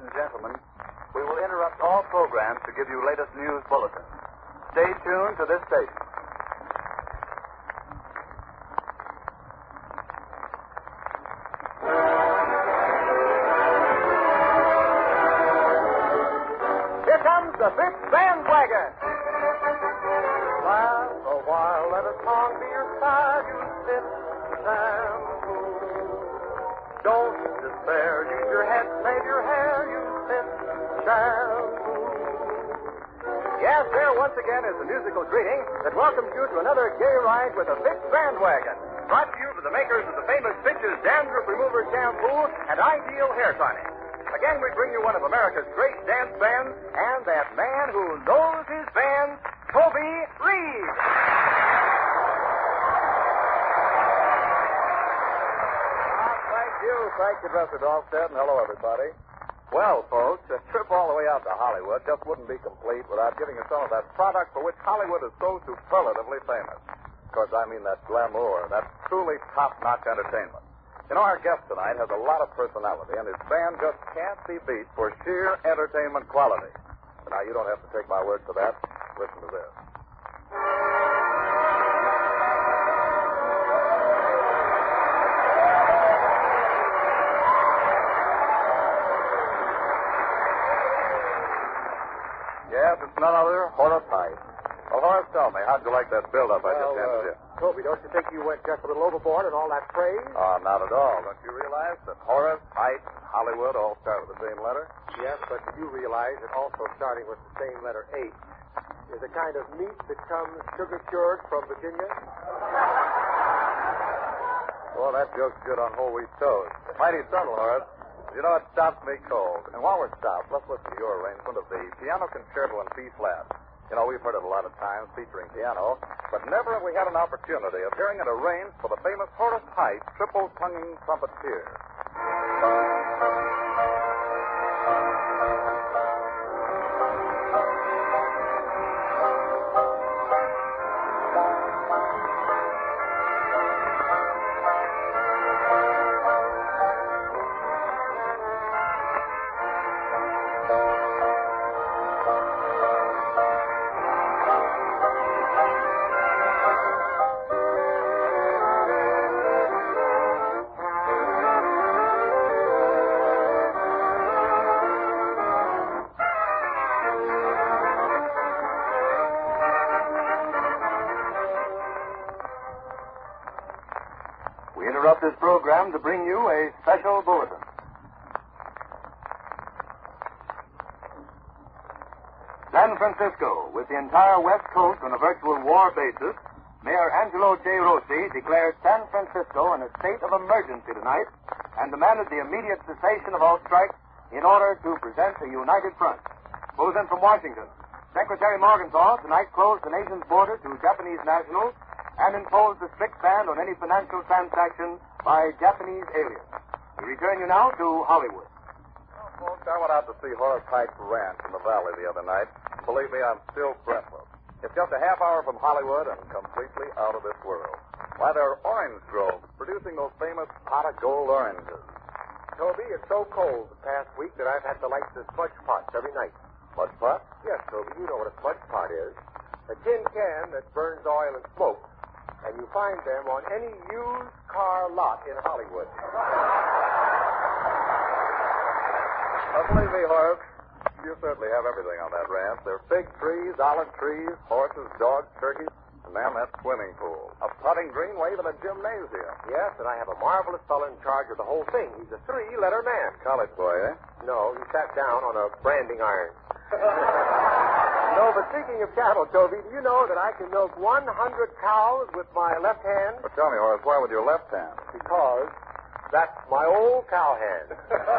and gentlemen, we will interrupt all programs to give you latest news bulletins. Stay tuned to this station. Here comes the Fifth Bandwagon. Laugh a while, let a song be your side, you sit shampoo. Don't despair, use your head, save your hair, you sit shampoo. Yes, there once again is the musical greeting that welcomes you to another gay ride with the Fifth Bandwagon. Brought to you by the makers of the famous Fitch's Dandruff Remover Shampoo and Ideal Hair Tonic. Again, we bring you one of America's great dance bands and that man who knows his band, Toby Reed. Thank you, Dresser Dahlstedt, and hello, everybody. Well, folks, a trip all the way out to Hollywood just wouldn't be complete without giving you some of that product for which Hollywood is so superlatively famous. Of course, I mean that glamour, that truly top-notch entertainment. You know, our guest tonight has a lot of personality, and his band just can't be beat for sheer entertainment quality. But now, you don't have to take my word for that. Listen to this. Yes, it's none other, Horace Heidt. Well, Horace, tell me, how'd you like that build-up I just handed you? Toby, don't you think you went just a little overboard in all that praise? Oh, not at all. Don't you realize that Horace, Height, and Hollywood all start with the same letter? Yes, but do you realize that also starting with the same letter H is a kind of meat that comes sugar-cured from Virginia? Well, that joke's good on whole wheat toast. Mighty subtle, Horace. You know, it stops me cold. And while we're stopped, let's listen to your arrangement of the Piano Concerto in B-flat. You know, we've heard it a lot of times featuring piano, but never have we had an opportunity of hearing it arranged for the famous Horace Heidt triple-tonguing trumpeter. We interrupt this program to bring you a special bulletin. San Francisco, with the entire West Coast on a virtual war basis, Mayor Angelo J. Rossi declared San Francisco in a state of emergency tonight and demanded the immediate cessation of all strikes in order to present a united front. Closing from Washington, Secretary Morgenthau tonight closed the nation's border to Japanese nationals and imposed a strict ban on any financial transaction by Japanese aliens. We return you now to Hollywood. Well, folks, I went out to see Horace Heidt's ranch in the valley the other night. Believe me, I'm still breathless. It's just a half hour from Hollywood and completely out of this world. Why, there are orange groves producing those famous pot of gold oranges. Toby, it's so cold the past week that I've had to light the smudge pots every night. Smudge pot? Yes, Toby, you know what a smudge pot is. A tin can that burns oil and smoke. And you find them on any used car lot in Hollywood. Well, believe me, Horace, you certainly have everything on that ranch. There are fig trees, olive trees, horses, dogs, turkeys, and, ma'am, that swimming pool. A putting greenway, even a gymnasium. Yes, and I have a marvelous fellow in charge of the whole thing. He's a three-letter man. College boy, eh? No, he sat down on a branding iron. No, but speaking of cattle, Toby, do you know that I can milk 100 cows with my left hand? But tell me, Horace, why with your left hand? Because that's my old cow hand.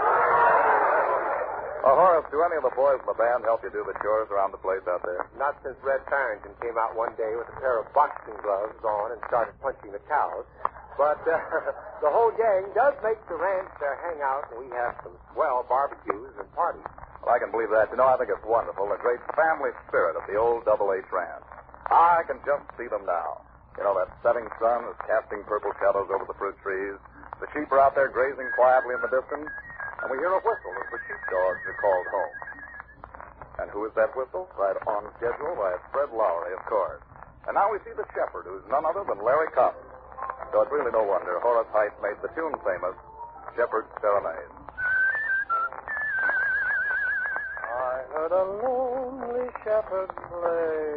Horace, do any of the boys in the band help you do the chores around the place out there? Not since Red Farrington came out one day with a pair of boxing gloves on and started punching the cows. But the whole gang does make the ranch their hangout, and we have some swell barbecues and parties. Well, I can believe that. You know, I think it's wonderful, the great family spirit of the old Double H Ranch. I can just see them now. You know, that setting sun is casting purple shadows over the fruit trees. The sheep are out there grazing quietly in the distance. and we hear a whistle as the sheepdogs are called home. And who is that whistle? Right on schedule. Why, it's Fred Lowry, of course. And now we see the shepherd, who's none other than Larry Cotton. So it's really no wonder Horace Heidt made the tune famous, Shepherd's Serenade. I heard a lonely shepherd play.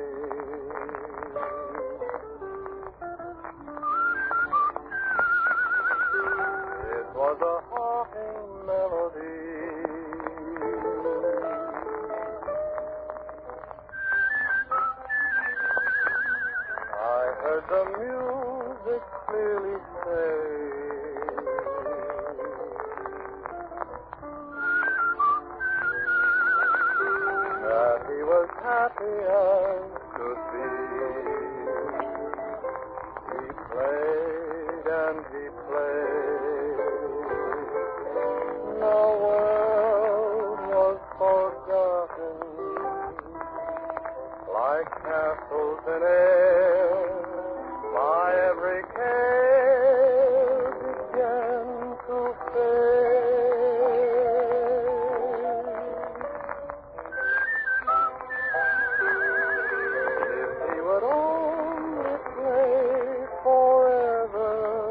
It was a haunting melody. I heard the music clearly say that he was happy as could be. He played and he played. The world was forgotten, like castles in air. My every care began to fade. If he would only play forever,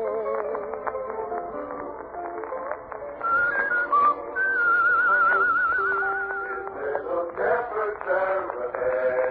his little shepherd serenade.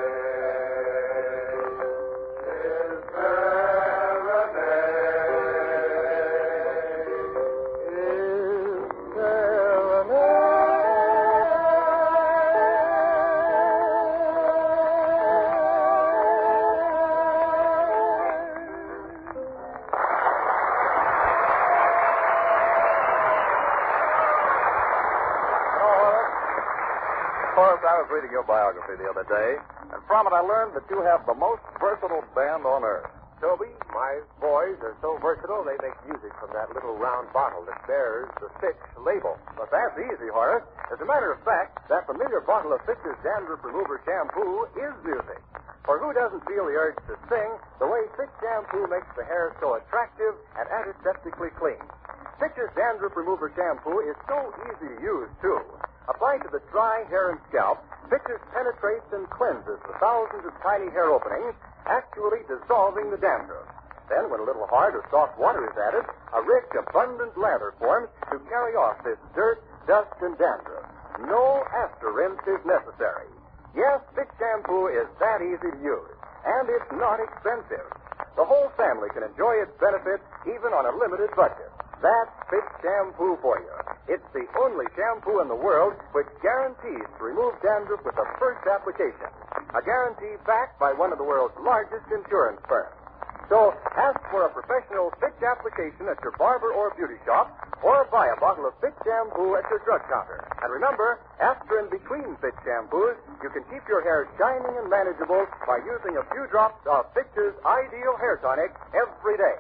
Horace, I was reading your biography the other day, and from it I learned that you have the most versatile band on earth. Toby, my boys are so versatile they make music from that little round bottle that bears the Fitch label. But that's easy, Horace. As a matter of fact, that familiar bottle of Fitch's Dandruff Remover Shampoo is music. For who doesn't feel the urge to sing the way Fitch Shampoo makes the hair so attractive and antiseptically clean? Fitch's Dandruff Remover Shampoo is so easy to use, too. Applied to the dry hair and scalp, Fitch's penetrates and cleanses the thousands of tiny hair openings, actually dissolving the dandruff. Then, when a little hard or soft water is added, a rich, abundant lather forms to carry off this dirt, dust, and dandruff. No after rinse is necessary. Yes, Fitch Shampoo is that easy to use, and it's not expensive. The whole family can enjoy its benefits even on a limited budget. That's Fitch Shampoo for you. It's the only shampoo in the world which guarantees to remove dandruff with the first application. A guarantee backed by one of the world's largest insurance firms. So ask for a professional Fitch application at your barber or beauty shop, or buy a bottle of Fitch Shampoo at your drug counter. And remember, after and between Fitch Shampoos, you can keep your hair shining and manageable by using a few drops of Fitch's Ideal Hair Tonic every day.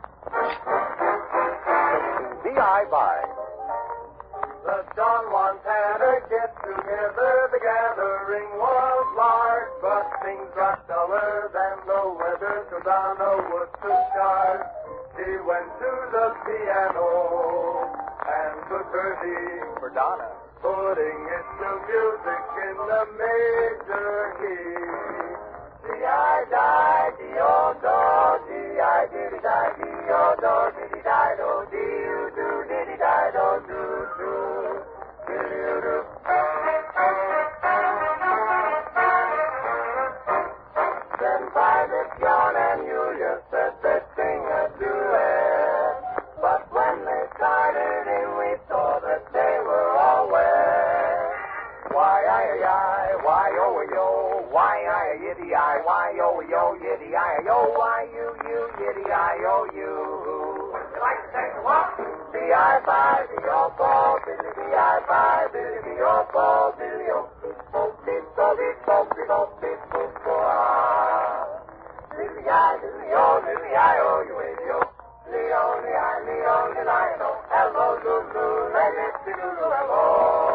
D.I. by The John Montana get-together, the gathering was large, but things got duller than the weather, so Donna was too sharp. She went to the piano and took her lead For Donna. putting it to music in the major key. D-I-die, D-O-do, D-I-diddy-die, D-O-do, diddy-die-do, D-U-do, diddy-die-do, do-do, diddy-do. Then Private John and Julia said they'd sing a duet, but when they started in, we saw that they were all wet. Why-I-I, why-oh-yo, why-I-yiddy-I, why-oh-yo, yiddy-I-yo, why-you-you, yiddy-I-O-you. You like to take a walk? B-I-5, B-O-Ball, Billy-B-I-5, Billy-B-O-Ball, Billy-O-Beep-Boop, Beep-Boop, Beep-Boop, Beep-Boop, Beep-Boop, Billy-I, Billy-O, Billy-I-O, you idiot. Leo, Leo, Leo, Leo, hello, Lulu, let-it-be-Lulu, hello.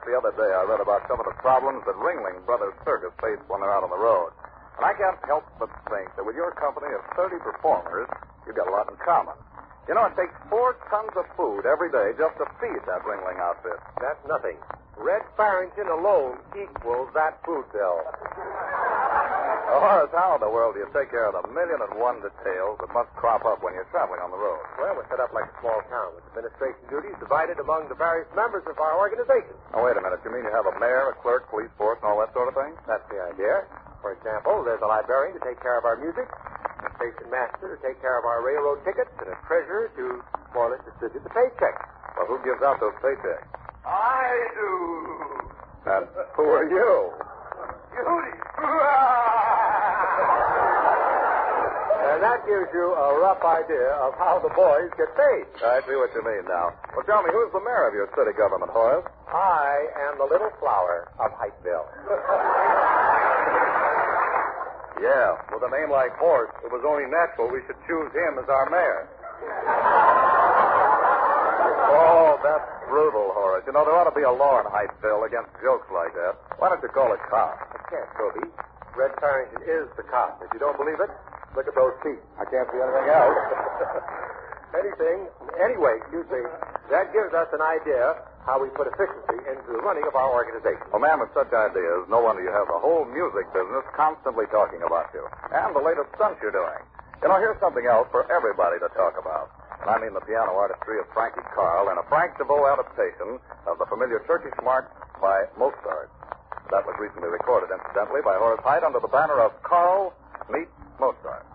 the other day, I read about some of the problems that Ringling Brothers Circus face when they're out on the road. And I can't help but think that with your company of 30 performers, you've got a lot in common. You know, it takes 4 tons of food every day just to feed that Ringling outfit. That's nothing. Red Farrington alone equals that food bill. Oh, Horace, how in the world do you take care of the 1,000,001 details that must crop up when you're traveling on the road? Well, we're set up like a small town with administration duties divided among the various members of our organization. Oh, wait a minute. You mean you have a mayor, a clerk, police force, and all that sort of thing? That's the idea. For example, there's a librarian to take care of our music, a station master to take care of our railroad tickets, and a treasurer to more or less distribute the paychecks. Well, who gives out those paychecks? I do. And who are you? Beauty. And that gives you a rough idea of how the boys get paid. I see what you mean now. Well, tell me, who's the mayor of your city government, Horace? I am the little flower of Hightsville. Yeah, with a name like Horace, it was only natural we should choose him as our mayor. Oh, that's brutal, Horace. You know, there ought to be a law in Hightsville against jokes like that. Why don't you call it cop? I can't, Toby. Red Farrington is the cop. If you don't believe it, look at those feet. I can't see anything else. Anyway, that gives us an idea how we put efficiency into the running of our organization. Well, man, with such ideas, no wonder you have the whole music business constantly talking about you. And the latest stunts you're doing. You know, here's something else for everybody to talk about. And I mean the piano artistry of Frankie Carl and a Frank DeVoe adaptation of the familiar Turkish march by Mozart. That was recently recorded, incidentally, by Horace Heidt under the banner of Carl Meets Mozart.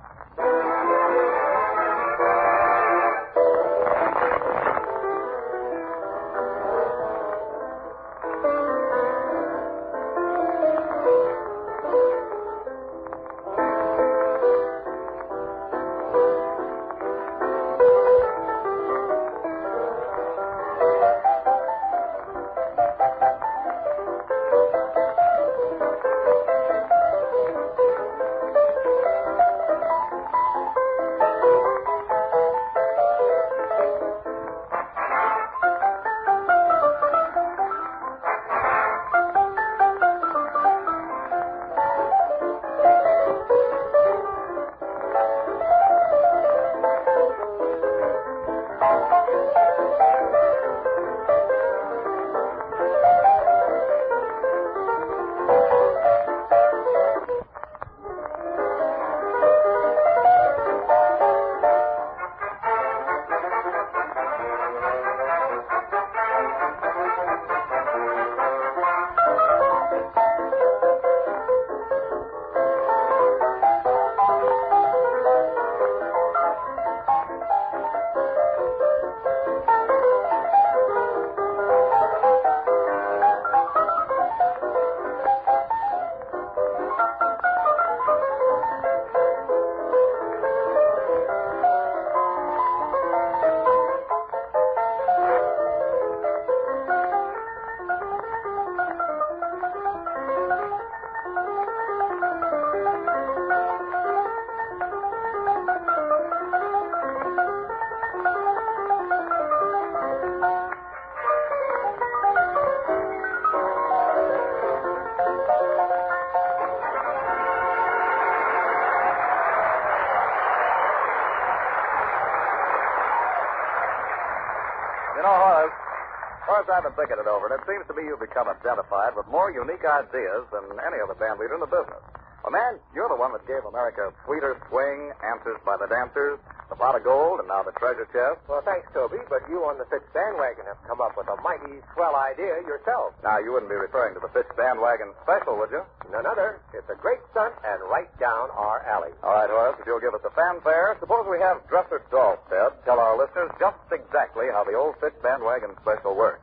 You know, Horace, I've been thinking it over, and it seems to me you've become identified with more unique ideas than any other band leader in the business. Well, man, you're the one that gave America Sweeter Swing, Answers by the Dancers, the Pot of Gold, and now the Treasure Chest. Well, thanks, Toby, but you on the Fitch bandwagon have come up with a mighty swell idea yourself. Now, you wouldn't be referring to the Fitch Bandwagon Special, would you? None other. It's a great stunt and right down our alley. All right, Horace, if you'll give us a fanfare, suppose we have Dresser Dahlstead tell our listeners just exactly how the old Fitch Bandwagon Special works.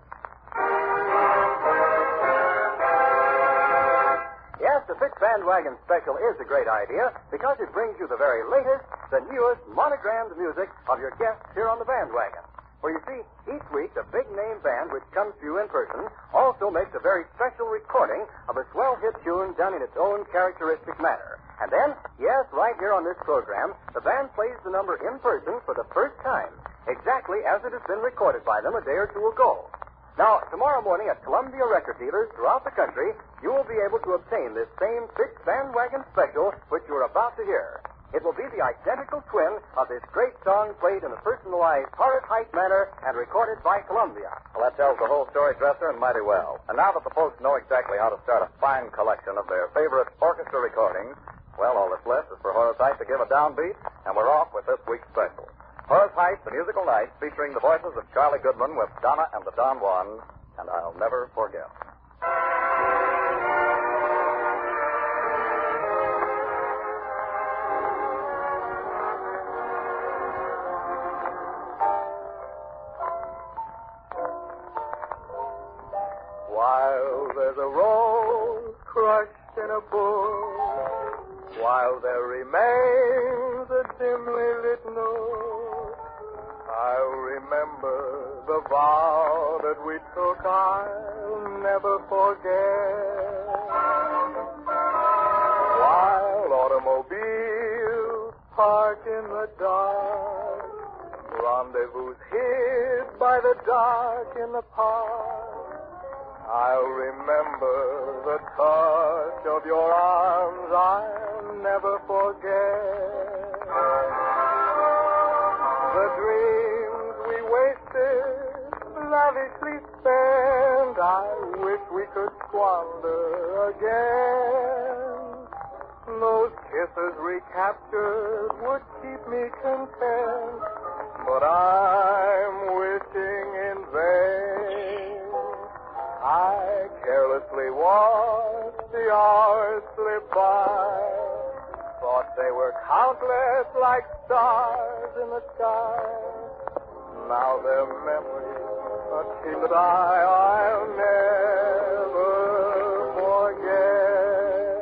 Yes, the Fitch Bandwagon Special is a great idea because it brings you the very latest, the newest monogrammed music of your guests here on the bandwagon. For you see, each week the big name band which comes to you in person also makes a very special recording of a swell hit tune done in its own characteristic manner. And then, yes, right here on this program, the band plays the number in person for the first time, exactly as it has been recorded by them a day or two ago. Now, tomorrow morning at Columbia record dealers throughout the country, you will be able to obtain this same Fitch bandwagon special which you're about to hear. It will be the identical twin of this great song played in a personalized Horace Heidt manner and recorded by Columbia. Well, that tells the whole story, Dresser, and mighty well. And now that the folks know exactly how to start a fine collection of their favorite orchestra recordings, well, all that's left is for Horace Heidt to give a downbeat, and we're off with this week's special. Horace Heidt, The Musical Night, featuring the voices of Charlie Goodman with Donna and the Don Juans, and I'll Never Forget. While there's a rose crushed in a bush, while there remains a dimly lit nook, I'll remember the vow that we took. I'll never forget. While automobiles park in the dark, rendezvous hid by the dark in the park, I'll remember the touch of your arms. I'll never forget. The dreams we wasted, lavishly spent, I wish we could squander again. Those kisses recaptured would keep me content, but I'm wishing in vain. I carelessly watched the hours slip by, thought they were countless like stars in the sky. Now they're memories, a kiss that I'll never forget.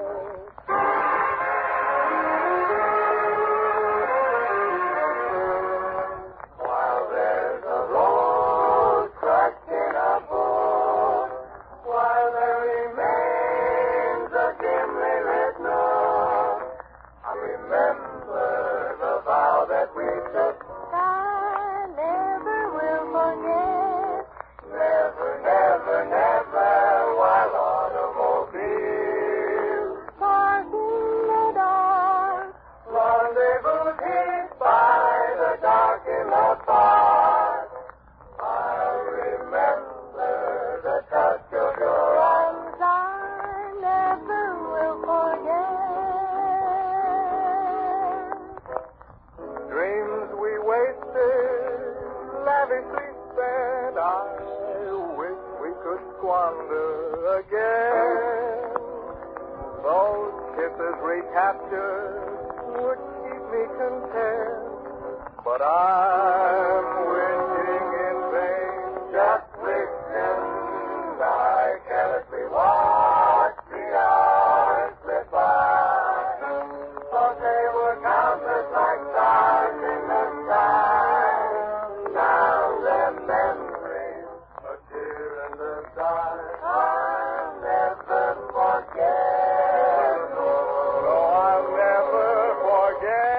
While there's a rose crushed in a bush, while there remains a dimly lit nook, I remember the vow that we took. I never will forget. Never, never, never, while automobiles Park in the dark. rendezvous hid by the dark in the park, I'll remember the touch of your arms. I never will forget. Dreams we wasted, lavishly spent, I wish we could squander again. Those kisses recaptured would keep me content, but I'm wishing in vain. Just listen, I carelessly watch the hours slip by, thought they were countless like stars in the sky. Now they're memories, a tear in the dark. I'll never forget. No, I'll never forget.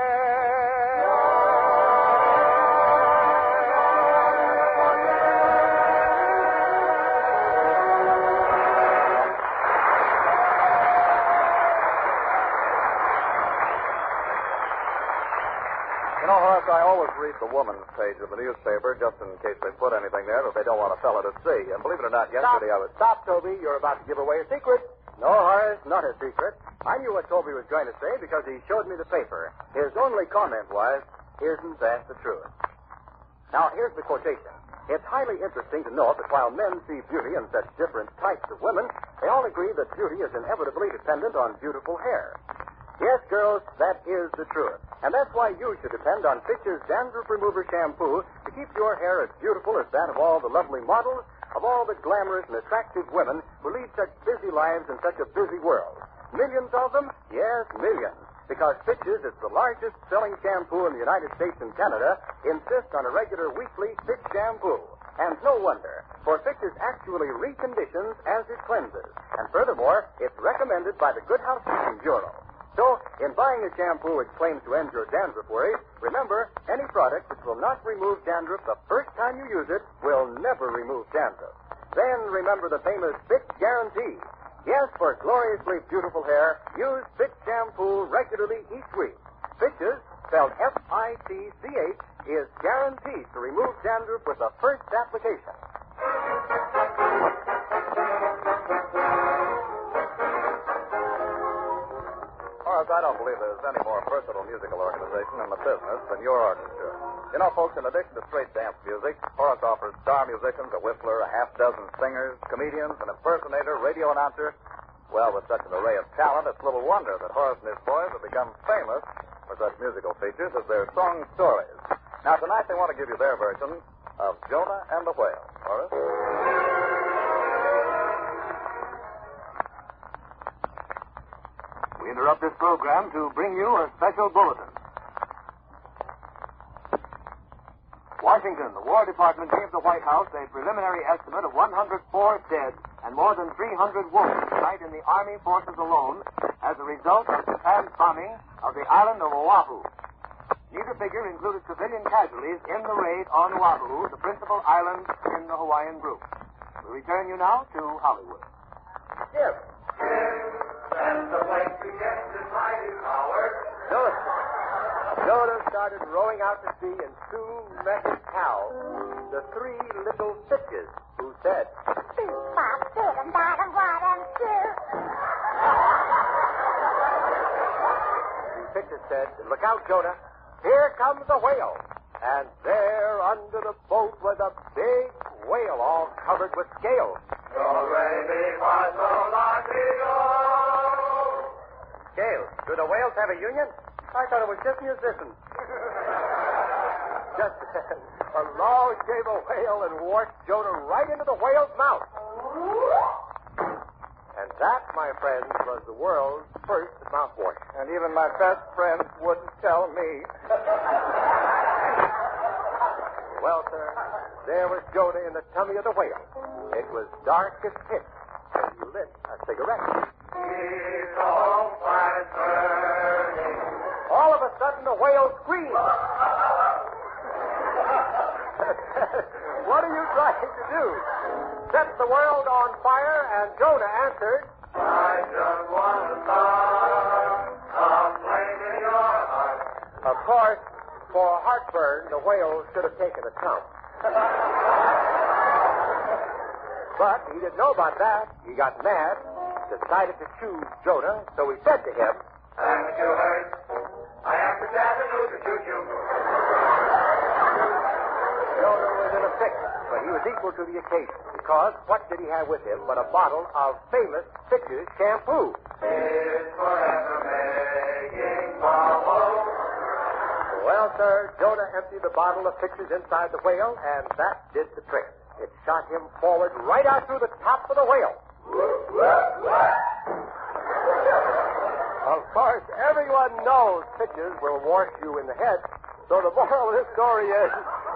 You know, Horace, I always read the woman's page of the newspaper just in case they put anything there that they don't want a fella to see. And believe it or not, yesterday I was... Stop, Toby. You're about to give away a secret. No, Horace, not a secret. I knew what Toby was going to say because he showed me the paper. His only comment was, "Isn't that the truth?" Now, here's the quotation. It's highly interesting to note that while men see beauty in such different types of women, they all agree that beauty is inevitably dependent on beautiful hair. Yes, girls, that is the truth. And that's why you should depend on Fitch's Dandruff Remover Shampoo to keep your hair as beautiful as that of all the lovely models, of all the glamorous and attractive women who lead such busy lives in such a busy world. Millions of them? Yes, millions. Because Fitch's is the largest selling shampoo in the United States and Canada, insists on a regular weekly Fitch shampoo. And no wonder, for Fitch's actually reconditions as it cleanses. And furthermore, it's recommended by the Good Housekeeping Bureau. So, in buying a shampoo which claims to end your dandruff worries, remember, any product which will not remove dandruff the first time you use it will never remove dandruff. Then remember the famous Fitch Guarantee. Yes, for gloriously beautiful hair, use Fitch shampoo regularly each week. Fitch's, spelled F-I-T-C-H, is guaranteed to remove dandruff with the first application. Horace, I don't believe there's any more versatile musical organization in the business than your orchestra. You know, folks, in addition to straight dance music, Horace offers star musicians, a whistler, a half-dozen singers, comedians, an impersonator, radio announcer. Well, with such an array of talent, it's little wonder that Horace and his boys have become famous for such musical features as their song stories. Now, tonight they want to give you their version of Jonah and the Whale. Horace? We interrupt this program to bring you a special bulletin. Washington, the War Department gave the White House a preliminary estimate of 104 dead and more than 300 wounded tonight in the Army forces alone as a result of Japan's bombing of the island of Oahu. Neither figure included civilian casualties in the raid on Oahu, the principal island in the Hawaiian group. We return you now to Hollywood. Yes. That's the way to get this mighty power. Jonah started rowing out to sea and soon met his pals, the three little fishes, who said, Beep, bop, bottom, bottom, bottom, two. The fishes said, look out, Jonah. Here comes a whale. And there under the boat was a big whale all covered with scales. Scales? Do the whales have a union? I thought it was just musicians. Just then, a law gave a whale and washed Jonah right into the whale's mouth. And that, my friends, was the world's first mouthwash. And even my best friends wouldn't tell me. Well, sir, there was Jonah in the tummy of the whale. It was dark as pitch, and he lit a cigarette. All of a sudden, the whale screamed. What are you trying to do? Set the world on fire, and Jonah answered, I just want to start a flame in your heart. of course, for heartburn, the whale should have taken a tump. But he didn't know about that. He got mad, decided to choose Jonah, so he said to him, Haven't you heard? I have to dab and to shoot you. Jonah was in a fix, but he was equal to the occasion, because what did he have with him but a bottle of famous Fitch's shampoo? It's forever making bubbles. Well, sir, Jonah emptied the bottle of Fitch's inside the whale, and that did the trick. It shot him forward right out through the top of the whale. Of course, everyone knows Fitch's will wash you in the head, so the moral of this story is...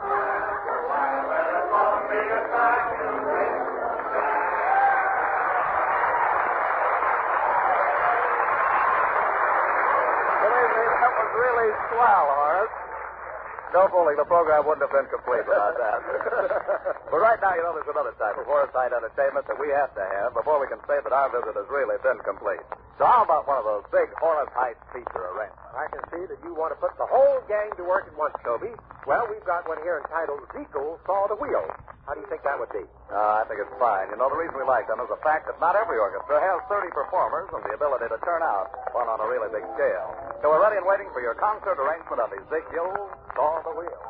Believe me, that was really swell, Horace. No fooling, the program wouldn't have been complete without that. But right now, you know, there's another type of horse-side entertainment that we have to have before we can say that our visit has really been complete. So how about one of those big Horace Heights feature arrangements? I can see that you want to put the whole gang to work at once, Toby. Well, we've got one here entitled Zekel Saw the Wheel. How do you think that would be? I think it's fine. You know, the reason we like them is the fact that not every orchestra has 30 performers and the ability to turn out one on a really big scale. So we're ready and waiting for your concert arrangement of Ezekiel Saw the Wheel.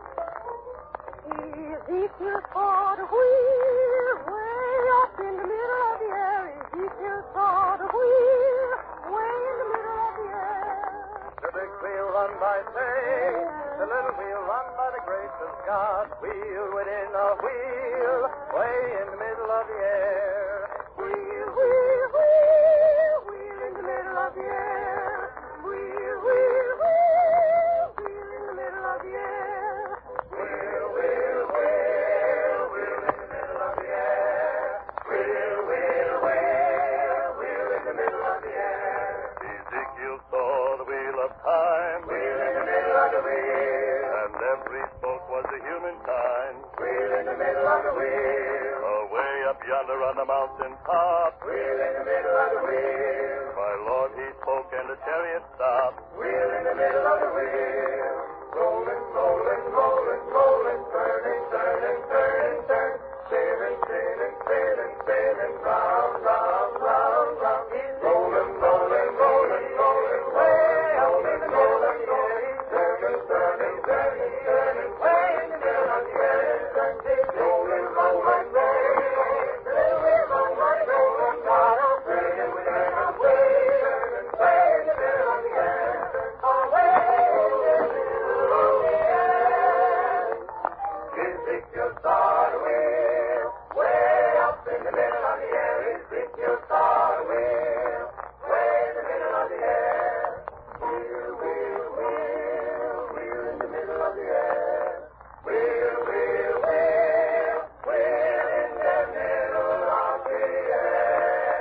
Ezekiel saw the wheel way up in the middle of the air. Ezekiel saw the wheel way in the middle of the air. The big wheel run by faith, the little wheel run by the grace of God. Wheel within a wheel, way in the middle of the air. Wheel, wheel, wheel, wheel in the middle of the air. Wheel, wheel, wheel, wheel in the middle of the air. Wheel, wheel, wheel, wheel in the middle of the air. Wheel, wheel, wheel, wheel in the middle of the air. Ezekiel saw the wheel of time. Wheel in the middle of the wheel. And every spoke was a humankind. Wheel in the middle of the wheel. Away up yonder on the mountain top. Wheel in the middle of the wheel. My Lord, he spoke and the chariot stopped. Wheel in the middle of the wheel. Rolling, rolling, rolling, rolling, turning, turning, turning, turn. Sailing, sailing, sailing, sailing, round, round, round, round. He's rolling, rolling, rolling, rolling, way out in the middle of the air. Turning, turning, turning, turning, way in the middle of the air. He's rolling, rolling, rolling, rolling, rolling, rolling, wild, turning, turning, way in the middle of the air. Away in the middle of the air. His big star wheel, way up in the middle of the air. His big star wheel, way in the middle of the air. Wheel, wheel, wheel, wheel in the middle of the air. Wheel, wheel, wheel, wheel in the middle of the air.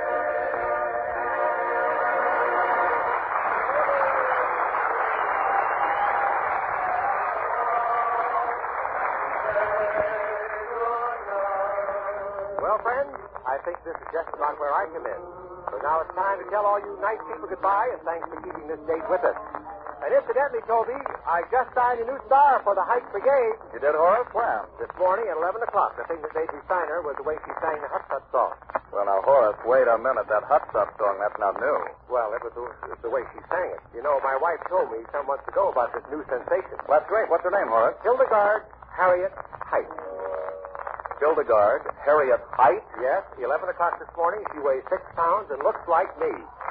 Well, friends, I think this is just about where I come in. So now it's time to tell all you nice people goodbye, and thanks for keeping this date with us. And incidentally, Toby, I just signed a new star for the Hike Brigade. You did, Horace? When? This morning at 11 o'clock. The thing that made me sign her was the way she sang the Hut Hut song. Well, now, Horace, wait a minute. That Hut Stop song, that's not new. Well, it was the way she sang it. You know, my wife told me some months ago about this new sensation. Well, that's great. What's her name, Horace? Hildegard Harriet Height. Hildegard Harriet Height? Yes, 11 o'clock this morning. She weighs 6 pounds and looks like me.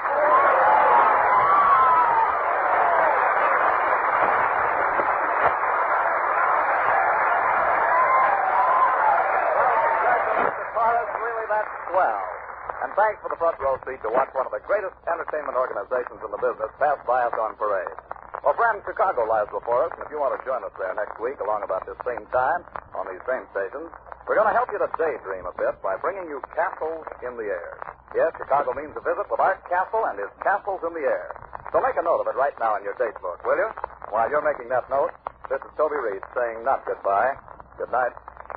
Horace, really, that's swell. And thanks for the front row seat to watch one of the greatest entertainment organizations in the business pass by us on parade. Well, friends, Chicago lies before us, and if you want to join us there next week along about this same time on these same stations, we're going to help you to daydream a bit by bringing you Castles in the Air. Yes, Chicago means a visit with Art Castle and his Castles in the Air. So make a note of it right now in your date book, will you? While you're making that note, this is Toby Reed saying not goodbye. Good night.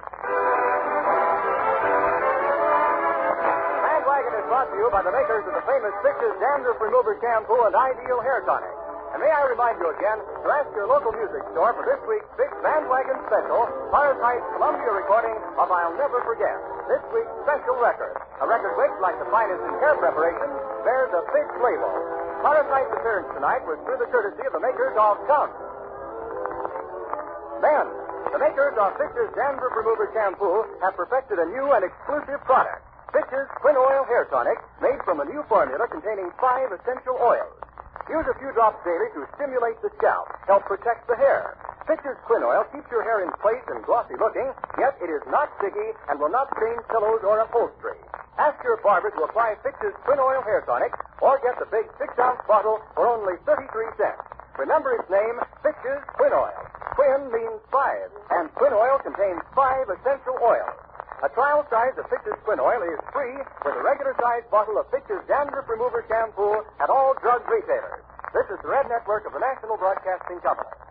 Bandwagon is brought to you by the makers of the famous Fix's Dandruff Remover Shampoo and Ideal Hair Tonic. And may I remind you again to ask your local music store for this week's Fix Bandwagon Special, Horace Height's Columbia recording of I'll Never Forget. This week's special record. A record which, like the finest in hair preparation, bears a Fix label. Horace Height's appearance tonight was through the courtesy of the makers of Gum. Then, the makers of Fix's Dandruff Remover Shampoo have perfected a new and exclusive product. Fix's Quin Oil Hair Tonic, made from a new formula containing 5 essential oils. Use a few drops daily to stimulate the scalp, help protect the hair. Fix's Quin Oil keeps your hair in place and glossy looking, yet it is not sticky and will not stain pillows or upholstery. Ask your barber to apply Fix's Quin Oil Hair Tonic or get the big 6-ounce bottle for only 33 cents. Remember its name, Fix's Quin Oil. Quin means 5, and Quin Oil contains 5 essential oils. A trial size of Fix's Quin Oil is free with a regular-sized bottle of Fix's Dandruff Remover Shampoo at all drug retailers. This is the Red Network of the National Broadcasting Company.